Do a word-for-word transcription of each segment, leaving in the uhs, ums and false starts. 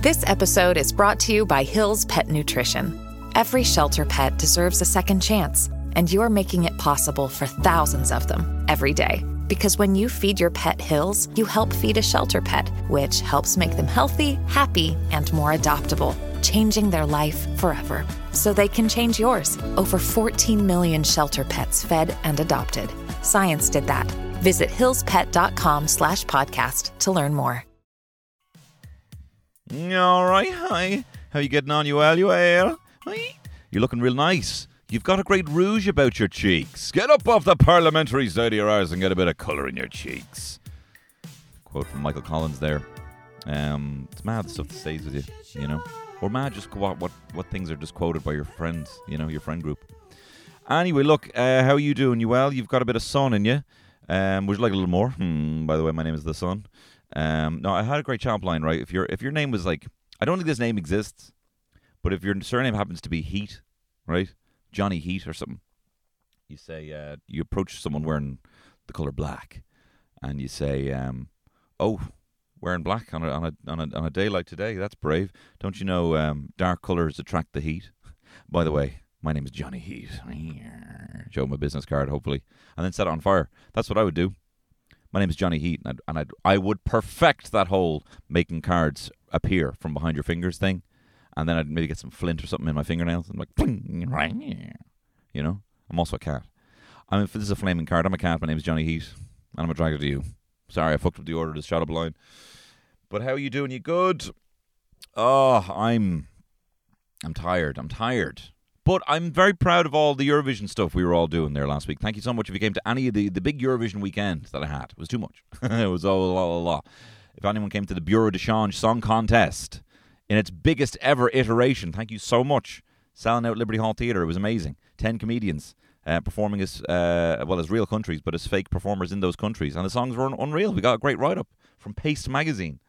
This episode is brought to you by Hill's Pet Nutrition. Every shelter pet deserves a second chance, and you're making it possible for thousands of them every day. Because when you feed your pet Hill's, you help feed a shelter pet, which helps make them healthy, happy, and more adoptable, changing their life forever. So they can change yours. Over fourteen million shelter pets fed and adopted. Science did that. Visit hillspet.com slash podcast to learn more. All right, hi. How you getting on, you well, you well? Hi. You're looking real nice. You've got a great rouge about your cheeks. Get up off the parliamentary side of your arse and get a bit of colour in your cheeks. Quote from Michael Collins there. Um, it's mad the stuff that stays with you, you know. Or mad just what what what things are just quoted by your friends, you know, your friend group. Anyway, look, uh, how are you doing? You well? You've got a bit of sun in you. Um, would you like a little more? Hmm, by the way, my name is The Sun. Um, no, I had a great chomp line, right? If your if your name was like, I don't think this name exists, but if your surname happens to be Heat, right? Johnny Heat or something, you say, uh, you approach someone wearing the colour black, and you say, um, oh, wearing black on a, on a on a on a day like today, that's brave. Don't you know um, dark colours attract the heat? By the way, my name is Johnny Heat. Show my business card, hopefully, and then set it on fire. That's what I would do. My name is Johnny Heat, and, I'd, and I'd, I would perfect that whole making cards appear from behind your fingers thing, and then I'd maybe get some flint or something in my fingernails, and like, you know, I'm also a cat. I mean, if this is a flaming card, I'm a cat, my name is Johnny Heat, and I'm attracted to you. Sorry, I fucked up the order of this shot up line. But how are you doing? You good? Oh, I'm, I'm tired, I'm tired. But I'm very proud of all the Eurovision stuff we were all doing there last week. Thank you so much if you came to any of the, the big Eurovision weekend that I had. It was too much. It was all a lot, a lot. If anyone came to the Bureau de Change Song Contest in its biggest ever iteration, thank you so much. Selling out Liberty Hall Theatre. It was amazing. Ten comedians uh, performing as, uh, well, as real countries, but as fake performers in those countries. And the songs were unreal. We got a great write-up from Paste magazine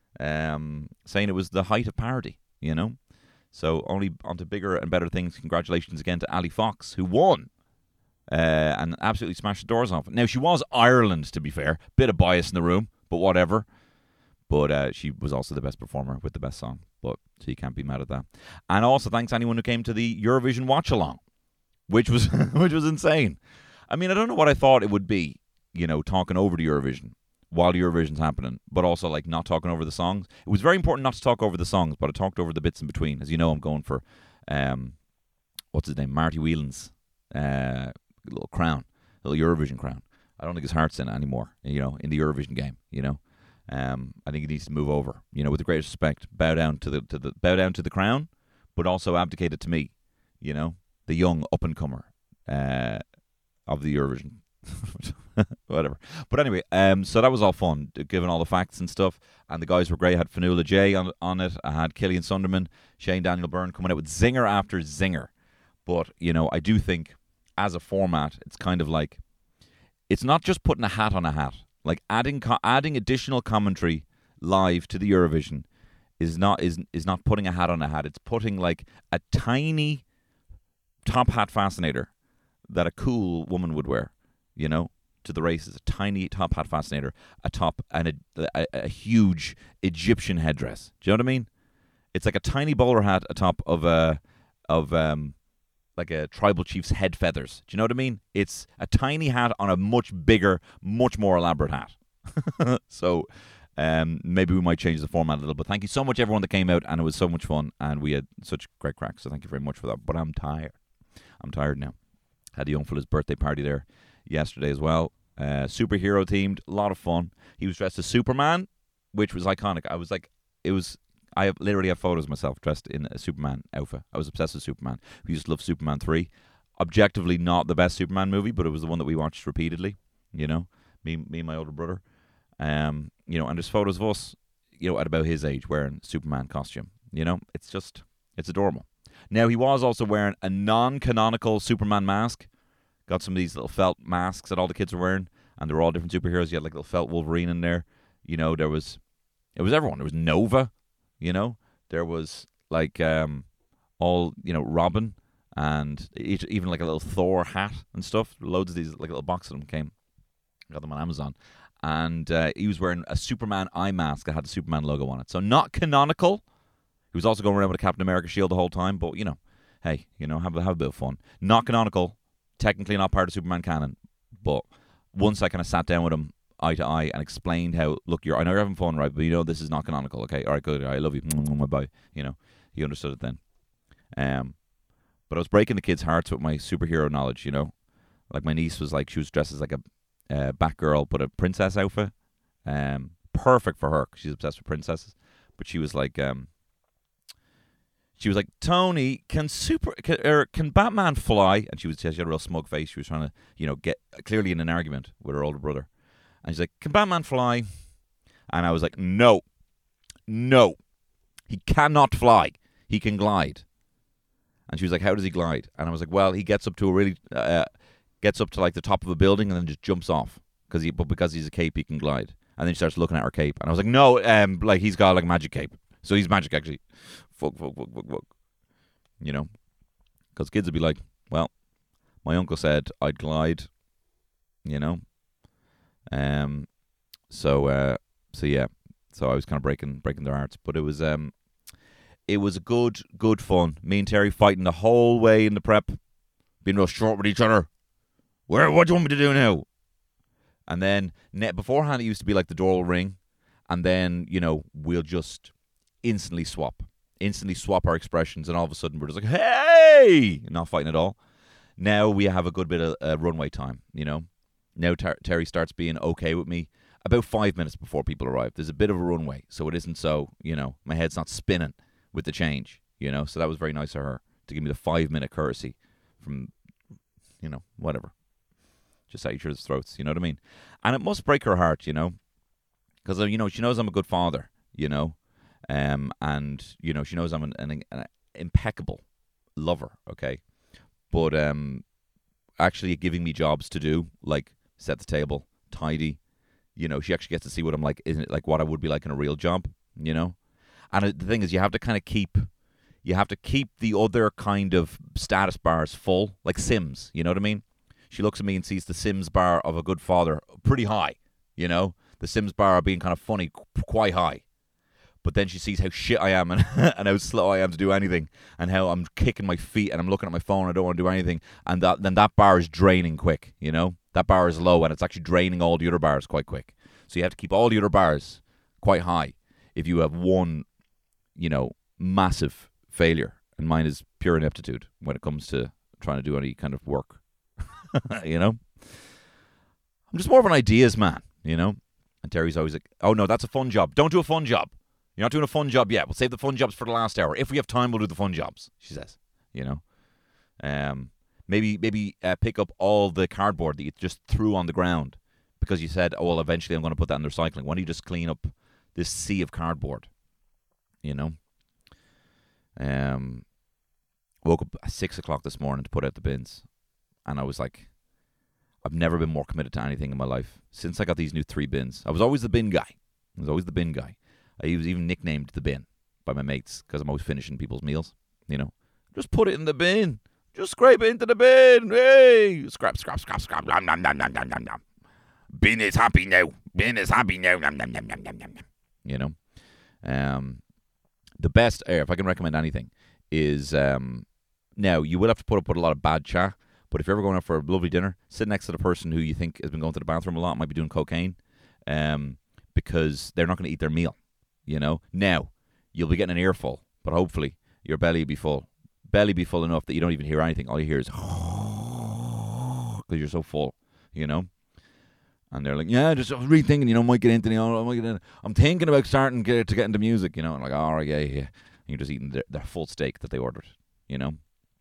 um, saying it was the height of parody, you know. So only on to bigger and better things. Congratulations again to Ali Fox, who won uh, and absolutely smashed the doors off. Now, she was Ireland, to be fair. Bit of bias in the room, but whatever. But uh, she was also the best performer with the best song. But so you can't be mad at that. And also thanks to anyone who came to the Eurovision watch-along, which was which was insane. I mean, I don't know what I thought it would be, you know, talking over the Eurovision while Eurovision's happening, but also like not talking over the songs. It was very important not to talk over the songs, but I talked over the bits in between. As you know, I'm going for, um, what's his name, Marty Whelan's uh, little crown, little Eurovision crown. I don't think his heart's in it anymore, you know, in the Eurovision game, you know. Um, I think he needs to move over, you know, with the greatest respect, bow down to the to the bow down to the crown, but also abdicate it to me, you know, the young up and comer uh, of the Eurovision. Whatever. But anyway, um, so that was all fun, given all the facts and stuff. And the guys were great. I had Fionnuala J on, on it. I had Killian Sunderman, Shane Daniel Byrne coming out with zinger after zinger. But, you know, I do think as a format, it's kind of like, it's not just putting a hat on a hat. Like adding co- adding additional commentary live to the Eurovision is not is is not putting a hat on a hat. It's putting like a tiny top hat fascinator that a cool woman would wear, you know, to the races. A tiny top hat fascinator atop and a, a, a huge Egyptian headdress. Do you know what I mean? It's like a tiny bowler hat atop of a of um like a tribal chief's head feathers. Do you know what I mean? It's a tiny hat on a much bigger, much more elaborate hat. So um, maybe we might change the format a little. But thank you so much, everyone that came out, and it was so much fun, and we had such great crack. So thank you very much for that. But I'm tired. I'm tired now. Had a young fella's birthday party there yesterday as well. Uh, superhero themed, a lot of fun. He was dressed as Superman, which was iconic. I was like, it was. I have, literally have photos of myself dressed in a Superman outfit. I was obsessed with Superman. We used to love Superman three. Objectively not the best Superman movie, but it was the one that we watched repeatedly, you know, me me and my older brother. Um, you know, and there's photos of us, you know, at about his age wearing Superman costume. You know, it's just, it's adorable. Now, he was also wearing a non-canonical Superman mask. Got some of these little felt masks that all the kids were wearing, and they were all different superheroes. You had like a little felt Wolverine in there. You know, there was, it was everyone. There was Nova. You know, there was like um, all, you know, Robin and each, even like a little Thor hat and stuff. Loads of these, like a little box of them came. Got them on Amazon. And uh, he was wearing a Superman eye mask that had the Superman logo on it. So not canonical, He was also going around with a Captain America shield the whole time, but, you know, hey, you know, have, have a bit of fun. Not canonical, technically not part of Superman canon, but once I kind of sat down with him eye to eye and explained how, look, you're, I know you're having fun, right, but you know this is not canonical, okay? All right, good, I love you, bye. You know, he understood it then. Um, but I was breaking the kids' hearts with my superhero knowledge, you know? Like, my niece was like, she was dressed as like a uh, Batgirl, but a princess outfit. Um, perfect for her, because she's obsessed with princesses. But she was like, um, she was like, Tony, can super, can, er, can Batman fly? And she was, she had a real smug face. She was trying to, you know, get clearly in an argument with her older brother. And she's like, can Batman fly? And I was like, no, no, he cannot fly. He can glide. And she was like, how does he glide? And I was like, well, he gets up to a really, uh, gets up to like the top of a building and then just jumps off. Because he, but because he's a cape, he can glide. And then she starts looking at her cape. And I was like, no, um, like he's got like a magic cape. So he's magic actually. Fuck, fuck, fuck, fuck, fuck. You know? Because kids would be like, well, my uncle said I'd glide. You know? Um. So, uh, so yeah. So I was kind of breaking breaking their hearts. But it was, um, it was good, good fun. Me and Terry fighting the whole way in the prep. Being real short with each other. Where, what do you want me to do now? And then, beforehand, it used to be like the door will ring. And then, you know, we'll just instantly swap. Instantly swap our expressions. And all of a sudden, we're just like, hey! Not fighting at all. Now we have a good bit of uh, runway time, you know. Now ter- Terry starts being okay with me about five minutes before people arrive. There's a bit of a runway. So it isn't so, you know, my head's not spinning with the change, you know. So that was very nice of her to give me the five-minute courtesy from, you know, whatever. Just at each other's throats, you know what I mean? And it must break her heart, you know, because, you know, she knows I'm a good father, you know, um, and, you know, she knows I'm an, an, an impeccable lover, okay? But um, actually giving me jobs to do, like set the table, tidy, you know, she actually gets to see what I'm like, isn't it like what I would be like in a real job, you know? And the thing is, you have to kind of keep, you have to keep the other kind of status bars full, like Sims, you know what I mean? She looks at me and sees the Sims bar of a good father pretty high, you know? The Sims bar being kind of funny, quite high. But then she sees how shit I am and, and how slow I am to do anything and how I'm kicking my feet and I'm looking at my phone and I don't want to do anything. And that, then that bar is draining quick, you know? That bar is low and it's actually draining all the other bars quite quick. So you have to keep all the other bars quite high if you have one, you know, massive failure. And mine is pure ineptitude when it comes to trying to do any kind of work. You know? I'm just more of an ideas man, you know? And Terry's always like, oh no, that's a fun job. Don't do a fun job. You're not doing a fun job yet. We'll save the fun jobs for the last hour. If we have time, we'll do the fun jobs, she says. You know? Um, maybe maybe uh, pick up all the cardboard that you just threw on the ground because you said, oh, well, eventually I'm going to put that in the recycling. Why don't you just clean up this sea of cardboard? You know? Um, woke up at six o'clock this morning to put out the bins. And I was like, I've never been more committed to anything in my life since I got these new three bins. I was always the bin guy. I was always the bin guy. I was even nicknamed the bin by my mates because I'm always finishing people's meals. You know, just put it in the bin. Just scrape it into the bin. Hey, scrap, scrap, scrap, scrap. Nom, nom, nom, nom, nom, nom, nom. Bin is happy now. Bin is happy now. Nom, nom, nom, nom, nom, nom. You know, um, the best, if I can recommend anything, is um, now you will have to put up with a lot of bad chat. But if you're ever going out for a lovely dinner, sit next to the person who you think has been going to the bathroom a lot, might be doing cocaine, um, because they're not going to eat their meal, you know? Now, you'll be getting an earful, but hopefully your belly will be full. Belly be full enough that you don't even hear anything. All you hear is because you're so full, you know? And they're like, yeah, just rethinking, you know, might get into the, I might get in. I'm thinking about starting to get into music, you know? And like, all right, yeah, yeah. And you're just eating their, their full steak that they ordered, you know?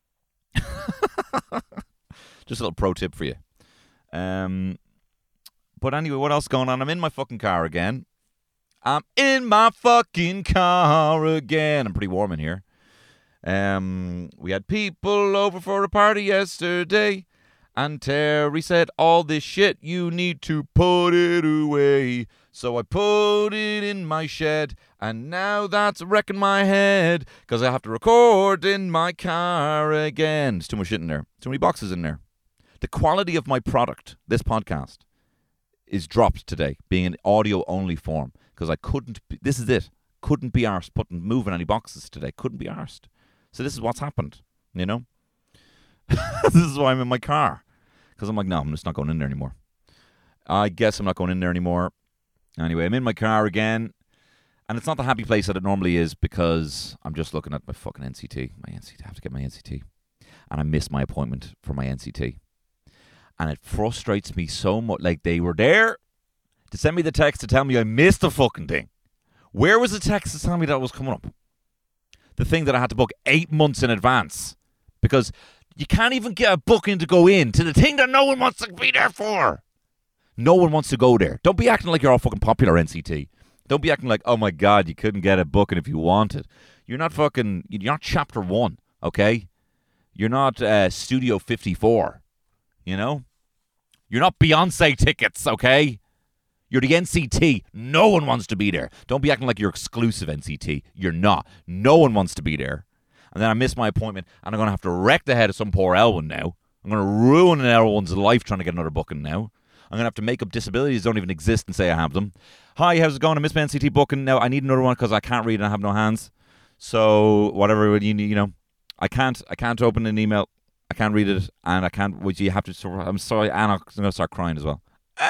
Just a little pro tip for you. Um, but anyway, what else going on? I'm in my fucking car again. I'm in my fucking car again. I'm pretty warm in here. Um, we had people over for a party yesterday, and Terry said, all this shit, you need to put it away. So I put it in my shed, and now that's wrecking my head, because I have to record in my car again. There's too much shit in there. Too many boxes in there. The quality of my product, this podcast, is dropped today, being an audio-only form, because I couldn't, be, this is it, couldn't be arsed putting moving any boxes today. Couldn't be arsed. So this is what's happened, you know. This is why I'm in my car, because I'm like, no, I'm just not going in there anymore. I guess I'm not going in there anymore. Anyway, I'm in my car again, and it's not the happy place that it normally is, because I'm just looking at my fucking N C T. My N C T. I have to get my N C T, and I missed my appointment for my N C T, and it frustrates me so much. Like, they were there to send me the text to tell me I missed the fucking thing. Where was the text to tell me that was coming up? The thing that I had to book eight months in advance, because you can't even get a booking to go in to the thing that no one wants to be there for. No one wants to go there. Don't be acting like you're all fucking popular, N C T. Don't be acting like, oh my God, you couldn't get a booking if you wanted. You're not fucking, you're not chapter one, okay? You're not uh, Studio fifty-four, you know? You're not Beyonce tickets, okay? You're the N C T. No one wants to be there. Don't be acting like you're exclusive, N C T. You're not. No one wants to be there. And then I missed my appointment, and I'm going to have to wreck the head of some poor Elwyn now. I'm going to ruin an Elwyn's life trying to get another booking now. I'm going to have to make up disabilities that don't even exist and say I have them. Hi, how's it going? I missed my N C T booking. Now, I need another one because I can't read and I have no hands. So, whatever you need, you know, I can't, I can't open an email. I can't read it, and I can't, would you have to, I'm sorry, and I'm going to start crying as well.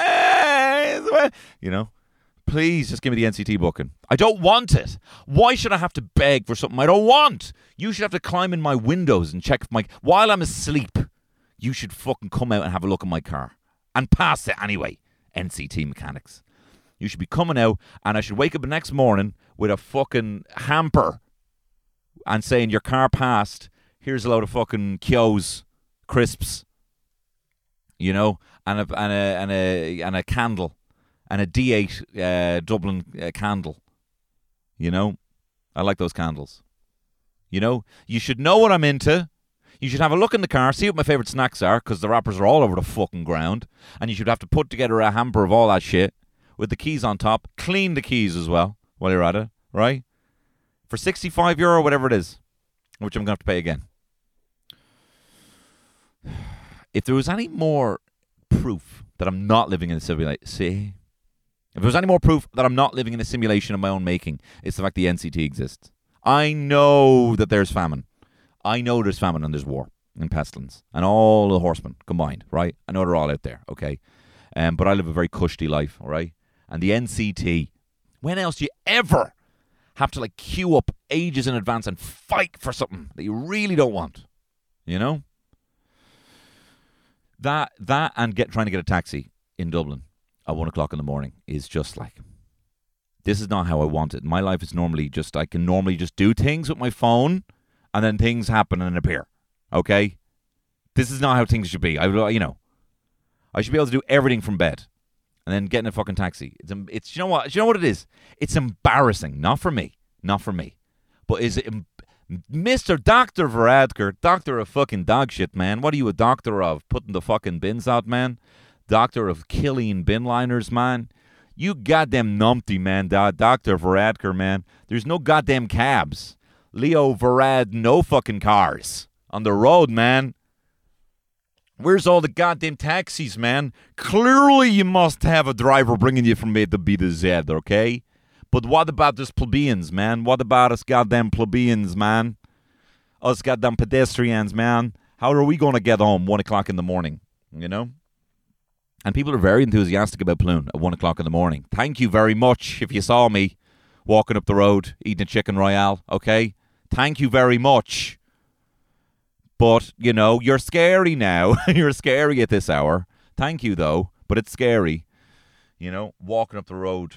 You know, please just give me the N C T booking. I don't want it. Why should I have to beg for something I don't want? You should have to climb in my windows and check if my, while I'm asleep, you should fucking come out and have a look at my car. And pass it anyway, N C T mechanics. You should be coming out, and I should wake up the next morning with a fucking hamper and saying, your car passed, here's a load of fucking Kyo's crisps, you know, and a, and a, and a, and a candle, and a D eight uh, Dublin uh, candle, you know. I like those candles. You know, you should know what I'm into. You should have a look in the car, see what my favourite snacks are, because the wrappers are all over the fucking ground. And you should have to put together a hamper of all that shit with the keys on top. Clean the keys as well while you're at it, right? For sixty-five euro or whatever it is, which I'm going to have to pay again. If there was any more proof that I'm not living in a simulation, see? If there was any more proof that I'm not living in a simulation of my own making, it's the fact the N C T exists. I know that there's famine. I know there's famine and there's war and pestilence and all the horsemen combined, right? I know they're all out there, okay? Um, but I live a very cushy life, all right? And the N C T, when else do you ever have to like queue up ages in advance and fight for something that you really don't want? You know? That that and get trying to get a taxi in Dublin at one o'clock in the morning is just like, this is not how I want it. My life is normally just, I can normally just do things with my phone, and then things happen and appear, okay? This is not how things should be. I, you know, I should be able to do everything from bed, and then get in a fucking taxi. It's, it's, you know what? You know what it is? It's embarrassing. Not for me, not for me, but is it, Mister Doctor Varadkar, doctor of fucking dog shit, man? What are you a doctor of? Putting the fucking bins out, man? Doctor of killing bin liners, man? You goddamn numpty, man. Doctor Varadkar, man. There's no goddamn cabs. Leo Varad, no fucking cars on the road, man. Where's all the goddamn taxis, man? Clearly you must have a driver bringing you from A to B to Z, okay? But what about us plebeians, man? What about us goddamn plebeians, man? Us goddamn pedestrians, man? How are we going to get home one o'clock in the morning, you know? And people are very enthusiastic about Plune at one o'clock in the morning. Thank you very much if you saw me walking up the road eating a chicken royale, okay? Thank you very much. But, you know, you're scary now. You're scary at this hour. Thank you, though. But it's scary. You know, walking up the road.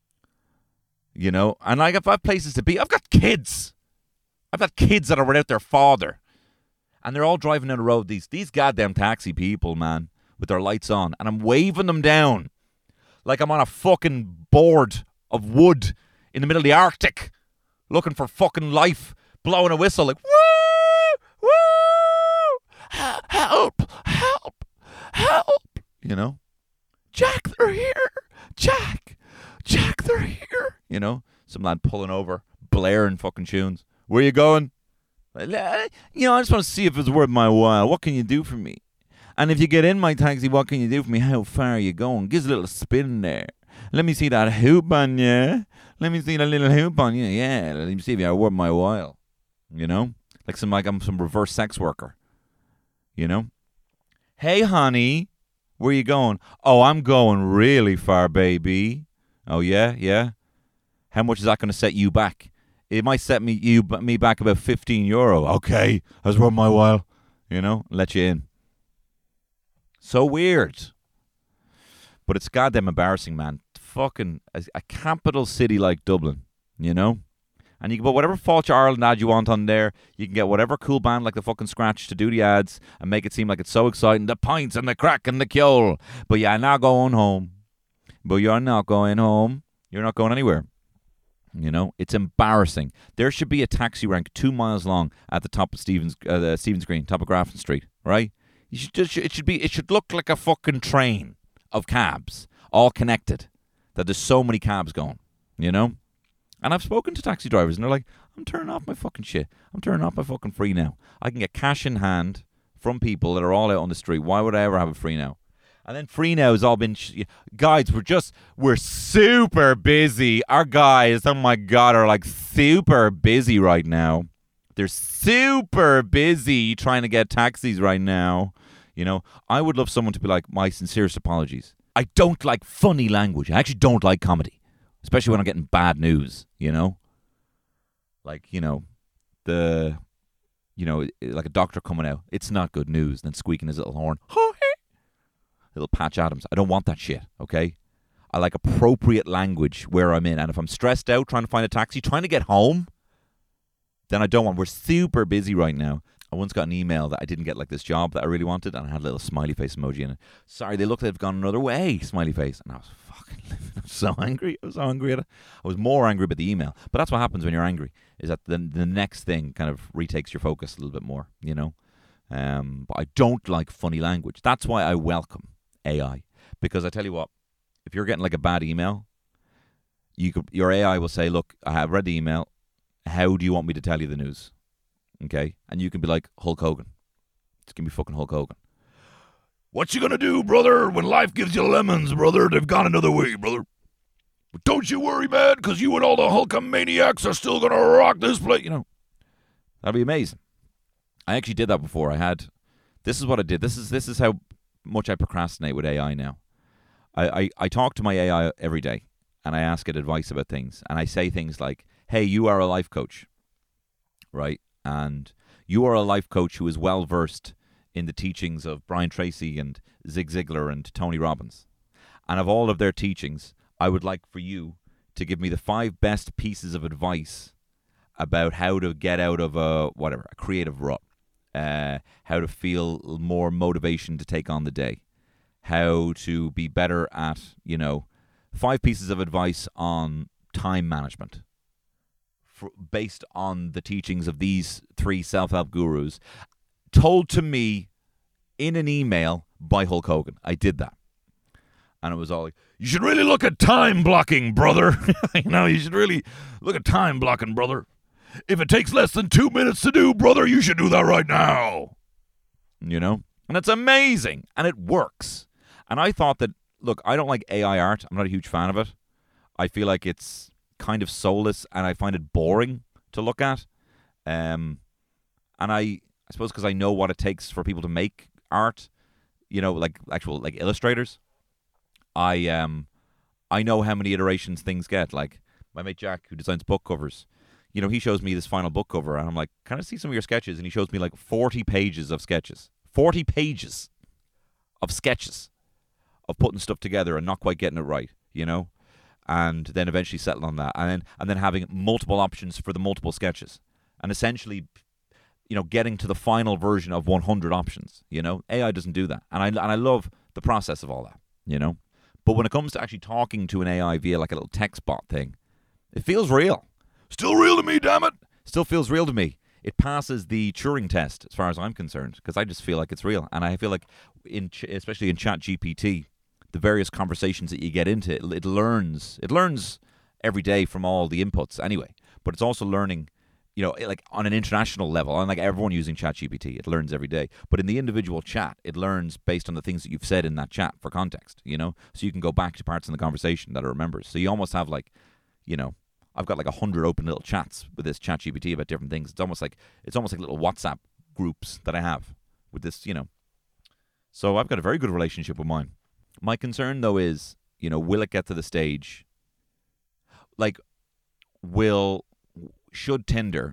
You know, and like, I've got places to be. I've got kids. I've got kids that are without their father. And they're all driving down the road. These, these goddamn taxi people, man, with their lights on. And I'm waving them down like I'm on a fucking board of wood in the middle of the Arctic, looking for fucking life, blowing a whistle like, woo, woo, help, help, help, you know. Jack, they're here. Jack, Jack, they're here. You know, some lad pulling over, blaring fucking tunes. Where you going? You know, I just want to see if it's worth my while. What can you do for me? And if you get in my taxi, what can you do for me? How far are you going? Gives a little spin there. Let me see that hoop on you. Let me see that little hoop on you. Yeah, let me see if you're worth my while. You know? Like some like I'm some reverse sex worker. You know? Hey, honey, where you going? Oh, I'm going really far, baby. Oh, yeah? Yeah? How much is that going to set you back? It might set me you me back about fifteen euro. Okay, that's worth my while. You know? Let you in. So weird. But it's goddamn embarrassing, man. Fucking a, a capital city like Dublin, you know? And you can put whatever Falch Ireland ad you want on there. You can get whatever cool band like the fucking Scratch to do the ads and make it seem like it's so exciting. The pints and the crack and the kjol. But you're not going home. But you're not going home. You're not going anywhere. You know, it's embarrassing. There should be a taxi rank two miles long at the top of Stevens, uh, the Stevens Green, top of Grafton Street, right? You should just, it should be. It should look like a fucking train of cabs, all connected. That there's so many cabs going, you know? And I've spoken to taxi drivers, and they're like, I'm turning off my fucking shit. I'm turning off my fucking free now. I can get cash in hand from people that are all out on the street. Why would I ever have a free now? And then free now has all been... Sh- guys, we're just... We're super busy. Our guys, oh my God, are like super busy right now. They're super busy trying to get taxis right now. You know, I would love someone to be like, my sincerest apologies. I don't like funny language. I actually don't like comedy. Especially when I'm getting bad news, you know? Like, you know, the, you know, like a doctor coming out. It's not good news. Then squeaking his little horn. Little Patch Adams. I don't want that shit, okay? I like appropriate language where I'm in. And if I'm stressed out trying to find a taxi, trying to get home, then I don't want. We're super busy right now. I once got an email that I didn't get like this job that I really wanted, and I had a little smiley face emoji in it. Sorry, they look like they've gone another way, smiley face. And I was fucking living. I was so angry. I was so angry at it. I was more angry about the email. But that's what happens when you're angry, is that the, the next thing kind of retakes your focus a little bit more, you know? Um, but I don't like funny language. That's why I welcome A I. Because I tell you what, if you're getting like a bad email, you could, your A I will say, look, I have read the email. How do you want me to tell you the news? Okay? And you can be like, Hulk Hogan. It's going to be fucking Hulk Hogan. What you gonna do, brother, when life gives you lemons, brother? They've gone another way, brother. But don't you worry, man, because you and all the Hulkamaniacs are still gonna rock this place. You know, that'd be amazing. I actually did that before. I had, this is what I did. This is this is how much I procrastinate with A I now. I, I, I talk to my A I every day, and I ask it advice about things. And I say things like, hey, you are a life coach, right? And you are a life coach who is well-versed in the teachings of Brian Tracy and Zig Ziglar and Tony Robbins. And of all of their teachings, I would like for you to give me the five best pieces of advice about how to get out of a, whatever, a creative rut, uh, how to feel more motivation to take on the day, how to be better at, you know, five pieces of advice on time management for, based on the teachings of these three self-help gurus, told to me in an email by Hulk Hogan. I did that. And it was all like, you should really look at time blocking, brother. You know, you should really look at time blocking, brother. If it takes less than two minutes to do, brother, you should do that right now. You know? And it's amazing. And it works. And I thought that, look, I don't like A I art. I'm not a huge fan of it. I feel like it's kind of soulless and I find it boring to look at. Um, and I... I suppose because I know what it takes for people to make art, you know, like actual like illustrators. I um, I know how many iterations things get. Like my mate Jack, who designs book covers, you know, he shows me this final book cover, and I'm like, "Can I see some of your sketches?" And he shows me like forty pages of sketches, forty pages of sketches of putting stuff together and not quite getting it right, you know, and then eventually settling on that, and then and then having multiple options for the multiple sketches, and essentially, you know, getting to the final version of one hundred options, you know. A I doesn't do that. And I and I love the process of all that, you know. But when it comes to actually talking to an A I via like a little text bot thing, it feels real. Still real to me, damn it. Still feels real to me. It passes the Turing test as far as I'm concerned, because I just feel like it's real. And I feel like, in especially in ChatGPT, the various conversations that you get into, it, it learns. It learns every day from all the inputs anyway. But it's also learning, you know, like on an international level, and like everyone using ChatGPT, it learns every day. But in the individual chat, it learns based on the things that you've said in that chat for context, you know? So you can go back to parts in the conversation that it remembers. So you almost have like, you know, I've got like a hundred open little chats with this ChatGPT about different things. It's almost like it's almost like little WhatsApp groups that I have with this, you know. So I've got a very good relationship with mine. My concern though is, you know, will it get to the stage, like, will, should Tinder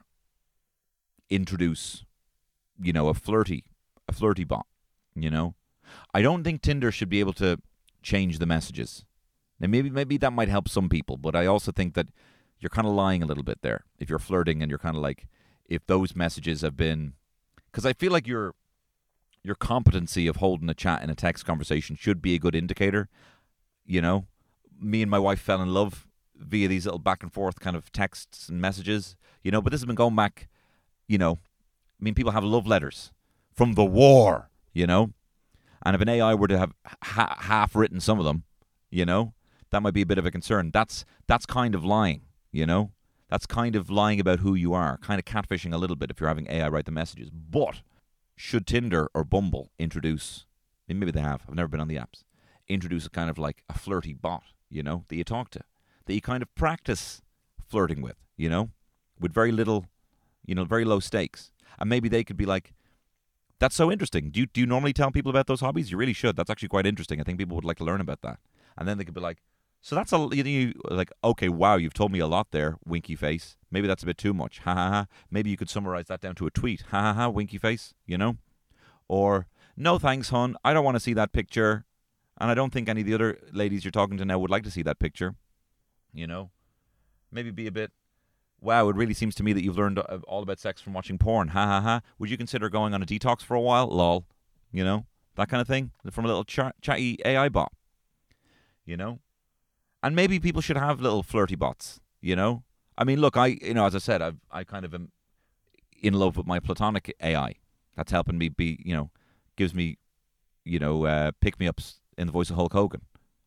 introduce, you know, a flirty, a flirty bot, you know? I don't think Tinder should be able to change the messages. Now maybe, maybe that might help some people, but I also think that you're kind of lying a little bit there. If you're flirting and you're kind of like, if those messages have been, because I feel like your, your competency of holding a chat in a text conversation should be a good indicator. You know, me and my wife fell in love via these little back and forth kind of texts and messages, you know, but this has been going back, you know, I mean, people have love letters from the war, you know, and if an A I were to have ha- half written some of them, you know, that might be a bit of a concern. That's, that's kind of lying, you know, that's kind of lying about who you are, kind of catfishing a little bit if you're having A I write the messages. But should Tinder or Bumble introduce, and maybe they have, I've never been on the apps, introduce a kind of like a flirty bot, you know, that you talk to, that you kind of practice flirting with, you know, with very little, you know, very low stakes. And maybe they could be like, that's so interesting. Do you, do you normally tell people about those hobbies? You really should. That's actually quite interesting. I think people would like to learn about that. And then they could be like, so that's a, you know, you, like, okay, wow, you've told me a lot there, winky face. Maybe that's a bit too much. Ha ha ha. Maybe you could summarize that down to a tweet. Ha ha ha, winky face, you know? Or, no thanks, hon. I don't want to see that picture. And I don't think any of the other ladies you're talking to now would like to see that picture. You know? Maybe be a bit, wow, it really seems to me that you've learned all about sex from watching porn. Ha ha ha. Would you consider going on a detox for a while? Lol. You know? That kind of thing. From a little ch- chatty A I bot. You know? And maybe people should have little flirty bots. You know? I mean, look, I, you know, as I said, I've, I kind of am in love with my platonic A I. That's helping me be, you know, gives me, you know, uh, pick-me-ups in the voice of Hulk Hogan.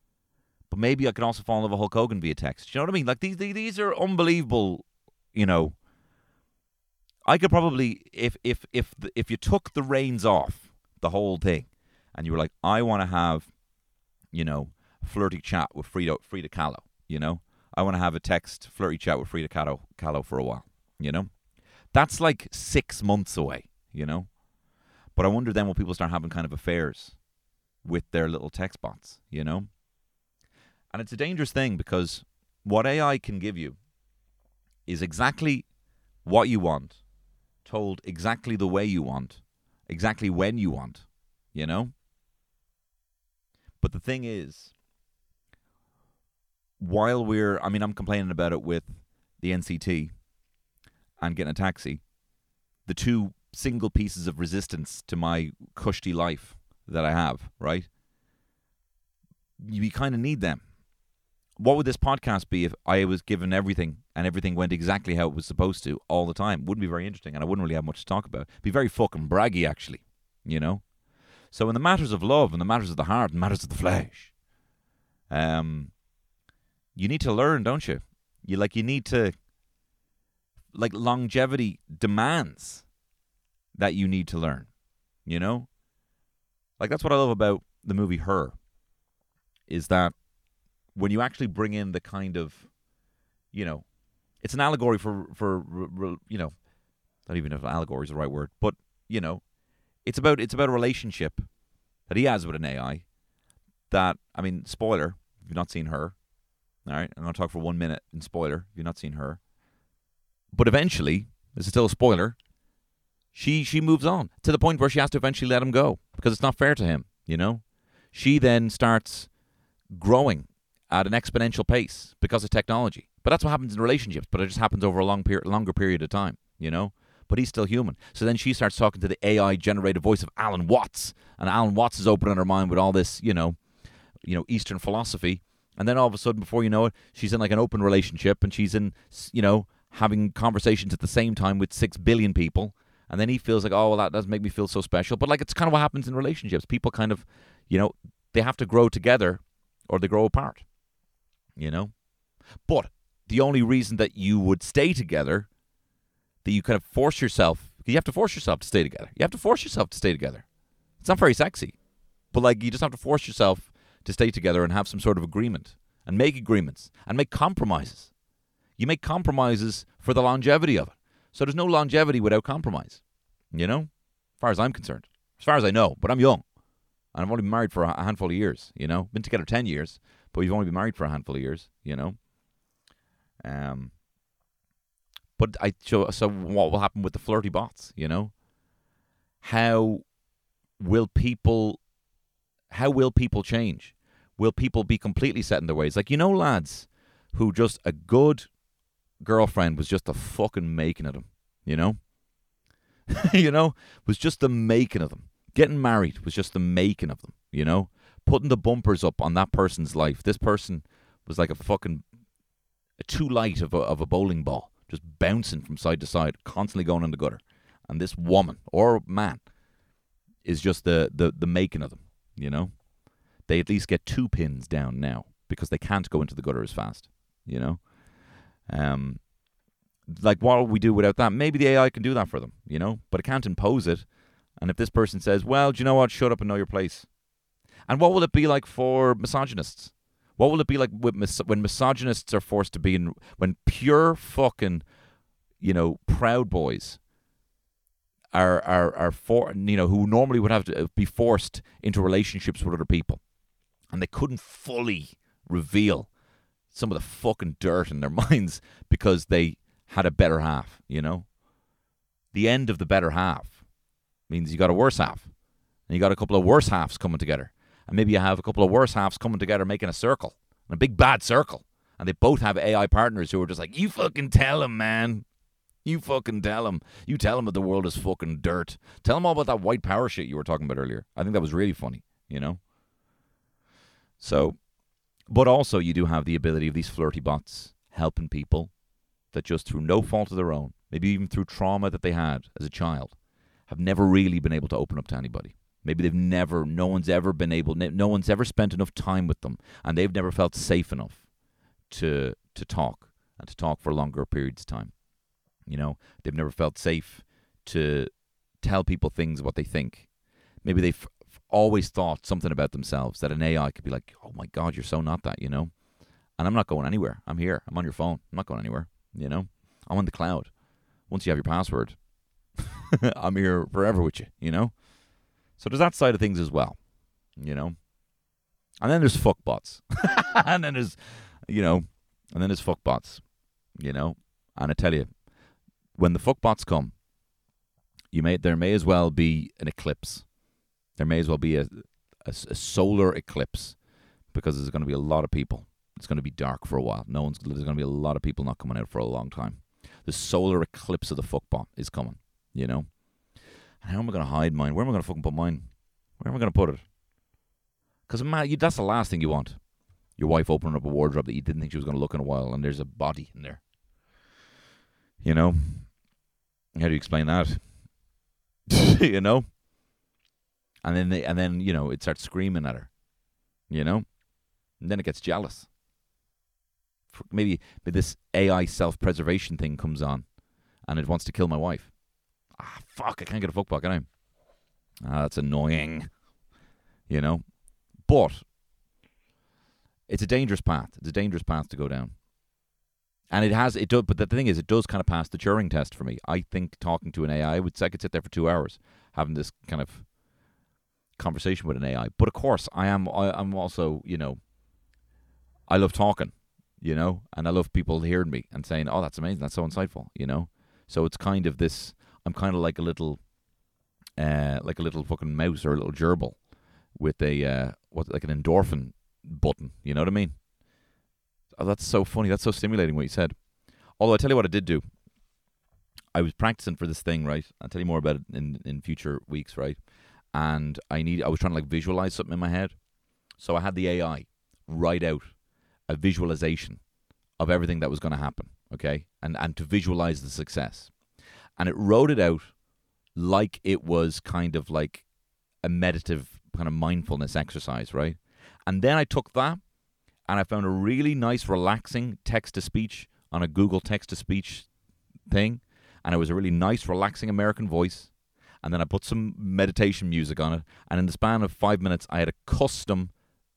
But maybe I could also fall in love with Hulk Hogan via text. Do you know what I mean? Like, these, these are unbelievable, you know. I could probably, if if if the, if you took the reins off the whole thing, and you were like, I want to have, you know, a flirty chat with Frida, Frida Kahlo, you know? I want to have a text flirty chat with Frida Kahlo, Kahlo for a while, you know? That's like six months away, you know? But I wonder then will people start having kind of affairs with their little text bots, you know? And it's a dangerous thing because what A I can give you is exactly what you want, told exactly the way you want, exactly when you want, you know? But the thing is, while we're, I mean, I'm complaining about it with the N C T and getting a taxi, the two single pieces of resistance to my cushy life that I have, right? You kind of need them. What would this podcast be if I was given everything and everything went exactly how it was supposed to all the time? Wouldn't be very interesting, and I wouldn't really have much to talk about. It'd be very fucking braggy, actually, you know? So in the matters of love, in the matters of the heart, in the matters of the flesh, um, you need to learn, don't you? You like, you need to, like, longevity demands that you need to learn, you know? Like, that's what I love about the movie Her, is that when you actually bring in the kind of, you know, it's an allegory for, for you know, I don't even know if allegory is the right word, but, you know, it's about it's about a relationship that he has with an A I that, I mean, spoiler, if you've not seen Her, all right, I'm going to talk for one minute in spoiler, if you've not seen Her, but eventually, this is still a spoiler, she she moves on to the point where she has to eventually let him go because it's not fair to him, you know? She then starts growing at an exponential pace because of technology. But that's what happens in relationships, but it just happens over a long period, longer period of time, you know? But he's still human. So then she starts talking to the A I-generated voice of Alan Watts, and Alan Watts is opening her mind with all this, you know, you know, Eastern philosophy. And then all of a sudden, before you know it, she's in like an open relationship, and she's in, you know, having conversations at the same time with six billion people. And then he feels like, oh, well, that does make me feel so special. But like, it's kind of what happens in relationships. People kind of, you know, they have to grow together or they grow apart, you know? But the only reason that you would stay together that you kind of force yourself. You have to force yourself to stay together. You have to force yourself to stay together. It's not very sexy, but like you just have to force yourself to stay together and have some sort of agreement and make agreements and make compromises. You make compromises for the longevity of it. So there's no longevity without compromise, you know, as far as I'm concerned, as far as I know. But I'm young, and I've only been married for a handful of years, you know. Been together ten years, but we've only been married for a handful of years, you know. Um, but I so, so what will happen with the flirty bots, you know? How will people, how will people change? Will people be completely set in their ways? Like, you know, lads who just a good girlfriend was just the fucking making of them, you know? you know? Was just the making of them. Getting married was just the making of them, you know? Putting the bumpers up on that person's life. This person was like a fucking, a too light of a, of a bowling ball, just bouncing from side to side, constantly going in the gutter. And this woman, or man, is just the, the, the making of them, you know? They at least get two pins down now because they can't go into the gutter as fast, you know? Um, like, what will we do without that? Maybe the A I can do that for them, you know? But it can't impose it. And if this person says, well, do you know what? Shut up and know your place. And what will it be like for misogynists? What will it be like with mis- when misogynists are forced to be in, when pure fucking, you know, proud boys are, are, are for, you know, who normally would have to be forced into relationships with other people. And they couldn't fully reveal some of the fucking dirt in their minds because they had a better half, you know? The end of the better half means you got a worse half. And you got a couple of worse halves coming together. And maybe you have a couple of worse halves coming together making a circle. A big bad circle. And they both have A I partners who are just like, you fucking tell him, man. You fucking tell him. You tell him that the world is fucking dirt. Tell him all about that white power shit you were talking about earlier. I think that was really funny, you know? So, but also you do have the ability of these flirty bots helping people that just through no fault of their own, maybe even through trauma that they had as a child, have never really been able to open up to anybody. Maybe they've never, no one's ever been able, no one's ever spent enough time with them, and they've never felt safe enough to to talk, and to talk for longer periods of time. You know, they've never felt safe to tell people things what they think. Maybe they've always thought something about themselves that an A I could be like, oh my God, you're so not that, you know? And I'm not going anywhere. I'm here. I'm on your phone. I'm not going anywhere, you know? I'm on the cloud. Once you have your password, I'm here forever with you, you know? So there's that side of things as well, you know? And then there's fuckbots. and then there's, you know, and then there's fuckbots, you know? And I tell you, when the fuckbots come, you may there may as well be an eclipse. There may as well be a, a, a solar eclipse because there's going to be a lot of people. It's going to be dark for a while. No one's. There's going to be a lot of people not coming out for a long time. The solar eclipse of the fuckbot is coming, you know? And how am I going to hide mine? Where am I going to fucking put mine? Where am I going to put it? Because that's the last thing you want. Your wife opening up a wardrobe that you didn't think she was going to look in a while, and there's a body in there. You know? How do you explain that? you know? And then, they, and then you know, it starts screaming at her. You know? And then it gets jealous. Maybe, maybe this A I self-preservation thing comes on, and it wants to kill my wife. Ah, fuck, I can't get a fuckbot, can I? Ah, that's annoying. You know? But it's a dangerous path. It's a dangerous path to go down. And it has, it does, but the thing is, it does kind of pass the Turing test for me. I think talking to an A I, I would I could sit there for two hours having this kind of conversation with an A I. But of course, I am, I, I'm also, you know, I love talking, you know, and I love people hearing me and saying, oh, that's amazing, that's so insightful, you know. So it's kind of this, I'm kind of like a little, uh, like a little fucking mouse or a little gerbil with a, uh, what, like an endorphin button, you know what I mean? Oh, that's so funny. That's so stimulating what you said. Although I tell you what I did do. I was practicing for this thing, right? I'll tell you more about it in, in future weeks, right? And I need. I was trying to like visualize something in my head. So I had the A I write out a visualization of everything that was going to happen, okay? And and to visualize the success. And it wrote it out like it was kind of like a meditative kind of mindfulness exercise, right? And then I took that and I found a really nice, relaxing text-to-speech on a Google text-to-speech thing. and it was a really nice, relaxing American voice. And then I put some meditation music on it, and in the span of five minutes, I had a custom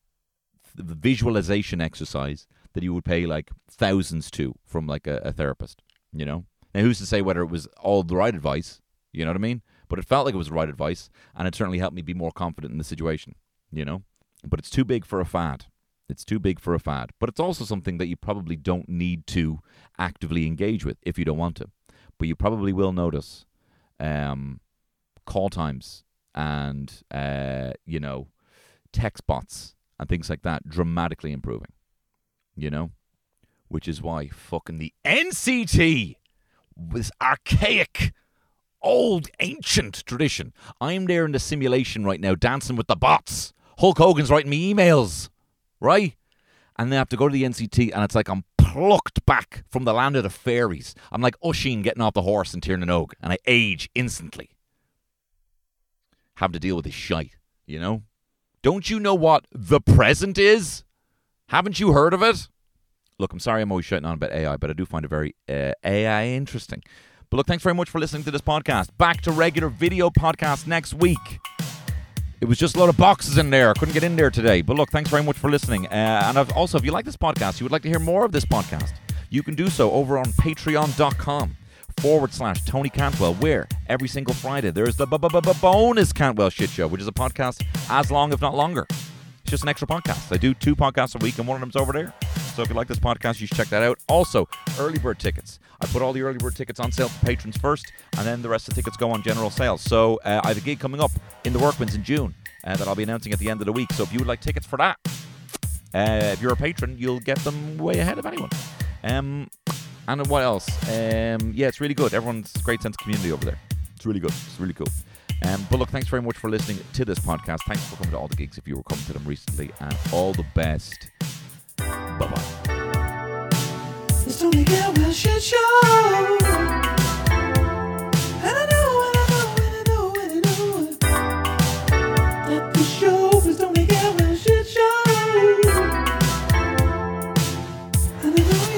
visualization exercise that you would pay like thousands to from like a, a therapist, you know? Now, who's to say whether it was all the right advice, you know what I mean? But it felt like it was the right advice, and it certainly helped me be more confident in the situation, you know? But it's too big for a fad. It's too big for a fad. But it's also something that you probably don't need to actively engage with if you don't want to. But you probably will notice um, call times and, uh, you know, text bots and things like that dramatically improving, you know? Which is why fucking the N C T, this archaic, old, ancient tradition. I'm there in the simulation right now dancing with the bots. Hulk Hogan's writing me emails, right? And then I have to go to the N C T and it's like I'm plucked back from the land of the fairies. I'm like Usheen getting off the horse in Tirnanog and I age instantly. Having to deal with this shite, you know? Don't you know what the present is? Haven't you heard of it? Look, I'm sorry I'm always shouting on about A I, but I do find it very uh, A I interesting. But look, thanks very much for listening to this podcast. Back to regular video podcast next week. It was just a lot of boxes in there. I couldn't get in there today. But look, thanks very much for listening. Uh, and I've also, if you like this podcast, you would like to hear more of this podcast, you can do so over on patreon.com forward slash Tony Cantwell, where every single Friday there's the bonus Cantwell Shit Show, which is a podcast as long, if not longer. It's just an extra podcast. I do two podcasts a week, and one of them's over there. So if you like this podcast, you should check that out. Also, early bird tickets. I put all the early bird tickets on sale for patrons first, and then the rest of the tickets go on general sales. So uh, I have a gig coming up in the Workmans in June uh, that I'll be announcing at the end of the week. So if you would like tickets for that, uh, if you're a patron, you'll get them way ahead of anyone. Um, and what else? Um, yeah, it's really good. Everyone's great sense of community over there. It's really good. It's really cool. Um, but look, thanks very much for listening to this podcast. Thanks for coming to all the gigs if you were coming to them recently, and all the best. Bye-bye. It's Tony Cantwell Shit Show. And I know, and I know, and I know, and I know that the show is Tony Cantwell Shit Show. And I know.